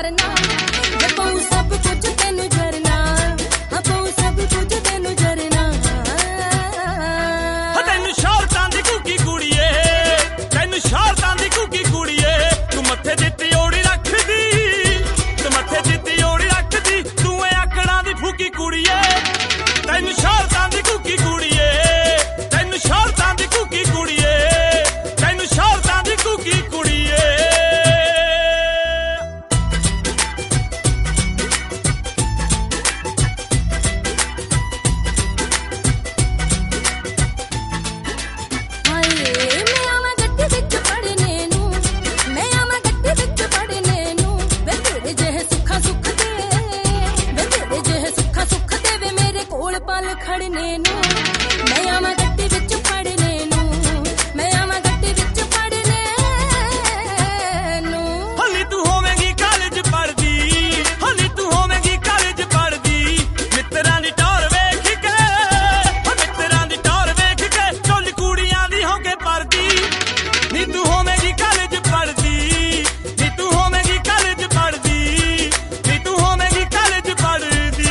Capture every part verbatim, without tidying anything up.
करना जे पाऊं सब कुछ तेनू जरना हाँ पाऊं सब कुछ तेनू जरना तेनू शौहरतां दी घुगी कुड़िए तेनू शौहरतां दी घुगी कुड़िए तू मत्थे दी त्योड़ी रखदी तू मत्थे दी त्योड़ी रखदी तू ए आकड़ां दी फूकी कुड़िए तेनू शौहरतां दी घुगी कुड़िए तेनू शौहरतां दी घुगी कुड़िए तेनू शौहरतां दी घुगी कुड़िए खड़ने नू मैं आवां गड्डी विच पड़ने नू मैं आवां गड्डी विच पड़ने नू हली तू होवेंगी कॉलेज पढ़दी हली तू होवेंगी कॉलेज पढ़दी मित्तरां दी टौर वेख के मित्तरां दी टौर वेख के टोल कुड़ियां दी हो के परदी नी तू होवेंगी कॉलेज पढ़दी नी तू होवेंगी कॉलेज पढ़दी नी तू होवेंगी कॉलेज पढ़दी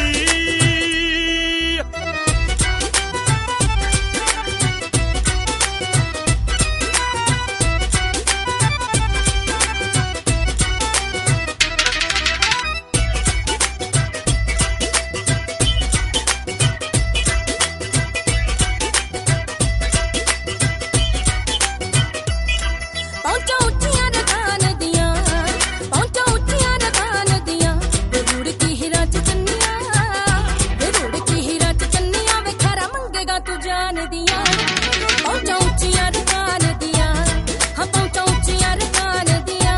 पहुंचा उच्चियां रकान दियां पहुंचा उच्चियां रकान दियां वे रुड़की हीरा च चन्नियां वे रुड़की हीरा च चन्नियां वे खरा मंगेगा तू जान दियां पहुंचा उच्चियां रकान दियां हाँ पहुंचा उच्चियां रकान दियां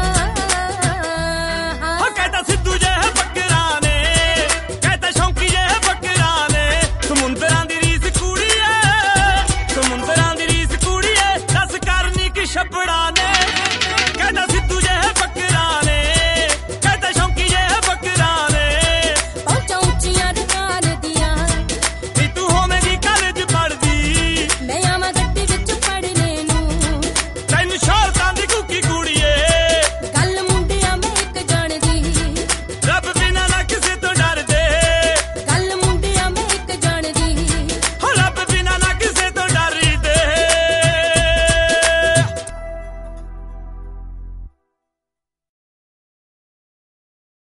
हो कहता सिद्धू जे है बकरा ने कहता शौंकी जे है बकरा ने समुंदरां दी रीस कुड़ी है समुंदरां दी रीस कुड़ी है दस करनी की छपड़ा